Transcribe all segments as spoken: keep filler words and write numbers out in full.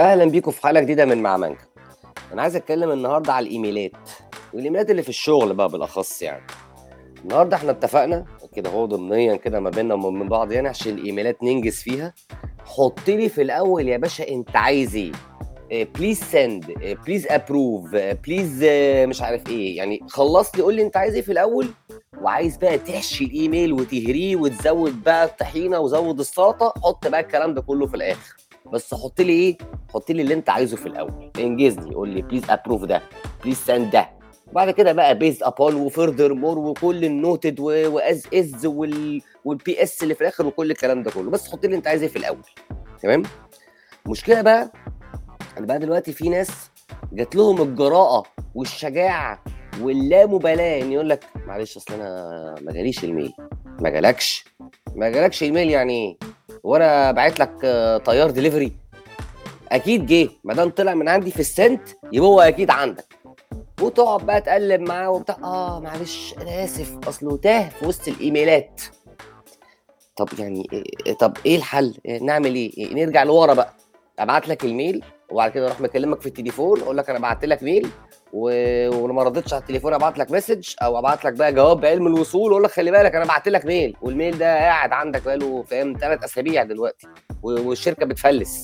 اهلا بيكم في حلقه جديده من مع مانجا. انا عايز اتكلم النهارده على الايميلات والايميلات اللي في الشغل بقى بالاخص. يعني النهارده احنا اتفقنا كده هو ضمنيا كده ما بيننا ومن بعض، يعني عشان الايميلات ننجز فيها. حط لي في الاول يا باشا انت عايز ايه، بليز سند، بليز ابروف، بليز مش عارف ايه. يعني خلص لي قول لي انت عايز ايه في الاول، وعايز بقى تحشي الايميل وتهريه وتزود بقى الطحينه وزود السلطه. حط بقى الكلام ده كله في الاخر، بس حط لي ايه، حط لي اللي انت عايزه في الاول. انجزني قول لي بليز ابروف ده، بليز سند ده. بعد كده بقى بيز ابون وفيردر مور وكل النوتد واز از وال والبي اس اللي في الاخر وكل الكلام ده كله. بس حط لي انت عايز ايه في الاول. تمام. مشكله بقى انا بقى دلوقتي في ناس جات لهم الجراءه والشجاعه واللامبالاه ان يقول لك معلش اصل انا ما جاليش الميل. ما جالكش ما جالكش الميل يعني ايه؟ وانا باعت لك طيار ديليفري؟ اكيد جه، ما دام طلع من عندي في السنت يبقى هو اكيد عندك. وتقعد بقى تقلب معاه وبتاع، اه معلش انا اسف اصله تاه في وسط الايميلات. طب يعني إيه؟ طب ايه الحل؟ نعمل ايه؟ نرجع لورا بقى. ابعت لك الميل وبعد كده اروح مكلمك في التليفون اقول لك انا بعت لك ميل و... ولما ردتش على التليفون ابعت لك مسج او ابعت لك بقى جواب بعلم الوصول واقول لك خلي بالك انا بعت لك ميل، والميل ده قاعد عندك بقاله فاهم ثلاث اسابيع دلوقتي والشركه بتفلس.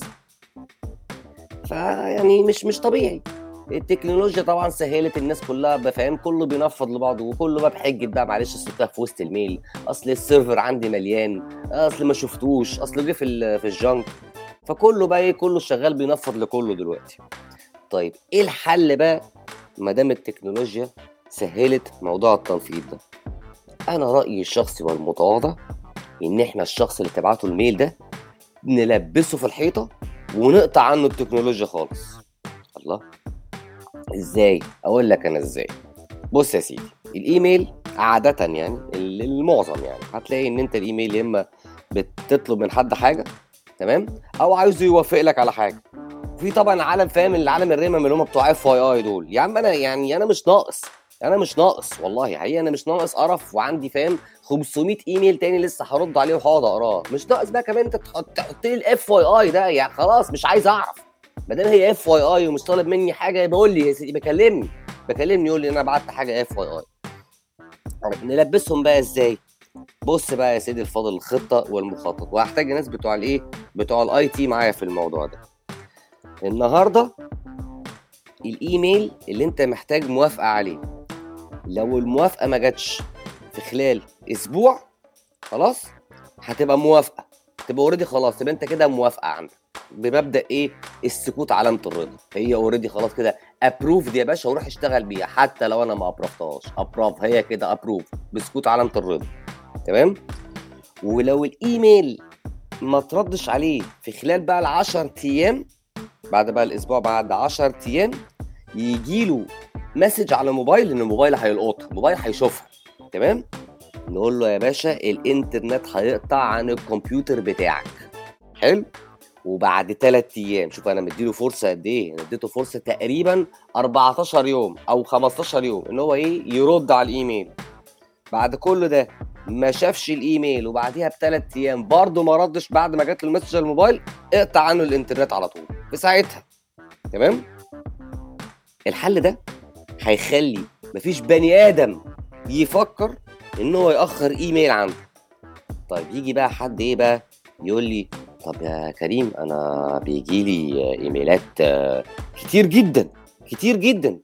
فيعني مش مش طبيعي. التكنولوجيا طبعا سهلت الناس كلها بفهم، كله بينفض لبعضه وكله بقى بحجه بقى معلش الصوت في وسط الميل، اصل السيرفر عندي مليان، اصل ما شفتوش، اصل جه في في الجنك. فكله بقى ايه، كله شغال بينفض لكله دلوقتي. طيب ايه الحل بقى ما دام التكنولوجيا سهلت موضوع التنفيذ ده؟ انا رايي الشخصي والمتواضع ان احنا الشخص اللي تبعته الميل ده نلبسه في الحيطه ونقطع عنه التكنولوجيا خالص. الله، ازاي؟ اقول لك انا ازاي. بص يا سيدي، الايميل عاده يعني المعظم يعني هتلاقي ان انت الايميل يا اما بتطلب من حد حاجه، تمام، او عايزه يوافق لك على حاجه. في طبعا عالم فاهم، العالم الرمم اللي هم بتوع اف اي اي دول. يا عم انا يعني انا مش ناقص، انا مش ناقص والله حقيقه، انا مش ناقص قرف وعندي فاهم خمسمية ايميل تاني لسه هرد عليه وهقعد اقراه. مش ناقص بقى كمان انت تحط تحط لي الاف اي اي ده، يعني خلاص مش عايز اعرف. ما دام هي اف اي اي ومش طالب مني حاجه يبقى قول لي يا سيدي، بكلمني بكلمني يقول لي انا بعت حاجه اف اي اي. نلبسهم بقى ازاي؟ بص بقى يا سيدي الفاضل، الخطه والمخطط، وهحتاج ناس بتوع الايه، بتوع الاي تي معايا في الموضوع ده. النهارده الايميل اللي انت محتاج موافقه عليه، لو الموافقه ما جاتش في خلال اسبوع خلاص هتبقى موافقه، تبقى اوريدي خلاص، تبقى انت كده موافقه عندك بمبدا ايه، السكوت علامه الرضا. هي اوريدي خلاص كده ابروف دي يا باشا، وروح اشتغل بيها حتى لو انا ما ابروفتهاش. ابروف هي كده ابروف بسكوت علامه الرضا. تمام. ولو الايميل ما تردش عليه في خلال بقى العشر ايام، بعد بقى الاسبوع بعد عشر ايام يجي له مسج على موبايل ان الموبايل هيلقطها، الموبايل هيشوفها. تمام. نقول له يا باشا الانترنت هيقطع عن الكمبيوتر بتاعك. حلو. وبعد ثلاث ايام، شوف انا مديله فرصه قد ايه، انا اديته فرصه تقريبا اربعتاشر يوم او خمستاشر يوم ان هو ايه يرد على الايميل. بعد كل ده ما شافش الايميل وبعديها بثلاث ايام برضه ما ردش بعد ما جات له المسج على الموبايل، اقطع عنه الانترنت على طول في ساعتها. تمام. الحل ده هيخلي مفيش بني ادم يفكر ان هو ياخر ايميل عنده. طيب يجي بقى حد ايه بقى يقول لي طب يا كريم انا بيجي لي ايميلات كتير جدا كتير جدا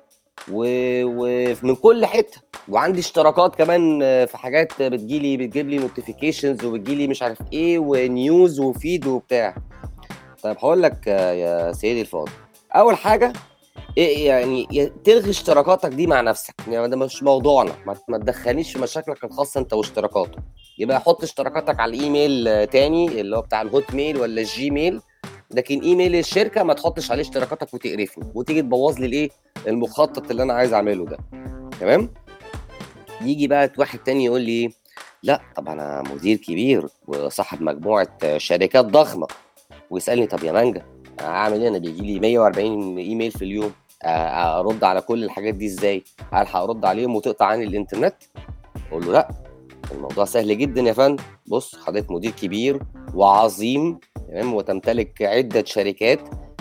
ومن كل حته، وعندي اشتراكات كمان في حاجات بتجيلي بتجيب لي نوتيفيكيشنز وبتجيلي مش عارف ايه ونيوز وفيد وبتاع. طيب هقول لك يا سيدي الفاضل، اول حاجه إيه يعني تلغي اشتراكاتك دي مع نفسك، يعني ده مش موضوعنا، ما تدخلنيش في مشاكلك الخاصه انت واشتراكاتك. يبقى حط اشتراكاتك على الايميل تاني اللي هو بتاع الهوت ميل ولا الجيميل، لكن ايميل الشركه ما تحطش عليه اشتراكاتك وتقرفني وتيجي تبوظ لي الايه المخطط اللي انا عايز اعمله ده. تمام. يجي بقى واحد تاني يقول لي ايه، لا طب انا مدير كبير وصاحب مجموعه شركات ضخمه، ويسالني طب يا مانجا اعمل ايه، انا بيجي لي مية واربعين ايميل في اليوم، ارد على كل الحاجات دي ازاي؟ هل هرد عليهم وتقطع عني الانترنت؟ اقول له لا، الموضوع سهل جدا يا فندم. بص حضرتك مدير كبير وعظيم، تمام، وتمتلك عده شركات،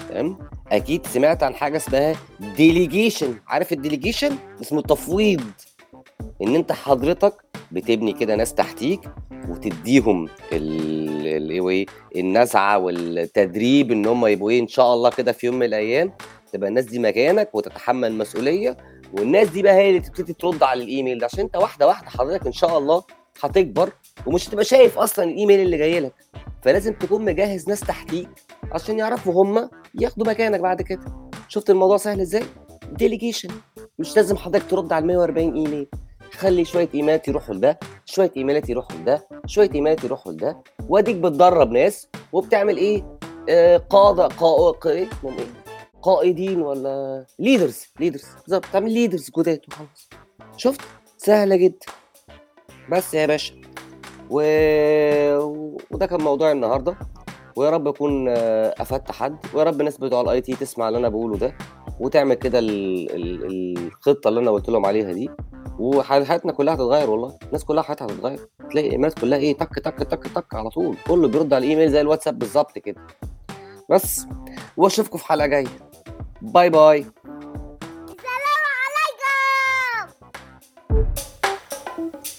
تمام. اكيد سمعت عن حاجه اسمها ديليجيشن. عارف الديليجيشن؟ اسمه تفويض. ان انت حضرتك بتبني كده ناس تحتيك وتديهم ايه النزعه والتدريب ان هم يبقوا ايه ان شاء الله كده في يوم من الايام تبقى الناس دي مكانك وتتحمل مسؤوليه، والناس دي بقى هي اللي تبتدي ترد على الايميل ده، عشان انت واحده واحده حضرتك ان شاء الله هتكبر ومش هتبقى شايف اصلا الايميل اللي جاي لك. فلازم تكون مجهز ناس تحتيك عشان يعرفوا هم ياخدوا مكانك بعد كده. شفت الموضوع سهل ازاي؟ ديليجيشن. مش لازم حضرتك ترد على مية وأربعين ايميل، خلي شويه ايميلات يروحوا لده، شويه ايميلات يروحوا لده، شويه ايميلات يروحوا لده، واديك بتدرب ناس وبتعمل ايه آه قاده قا... قا... ايه اسمهم ايه قائدين ولا ليدرز ليدرز بالظبط، تعمل ليدرز جداد وخلاص. شفت؟ سهله جدا. بس يا باشا و... وده كان موضوع النهارده، ويا رب اكون آه، افدت حد، ويا رب الناس بتوع الاي تي تسمع اللي انا بقوله ده وتعمل كده ال... ال... الخطه اللي انا قلت لهم عليها دي، وحياتنا كلها هتتغير. والله الناس كلها حياتها هتتغير، تلاقي الايميلات كلها ايه تك تك تك تك على طول، كله بيرد على الايميل زي الواتساب بالظبط كده. بس واشوفكم في حلقه جايه. باي باي. السلام عليكم.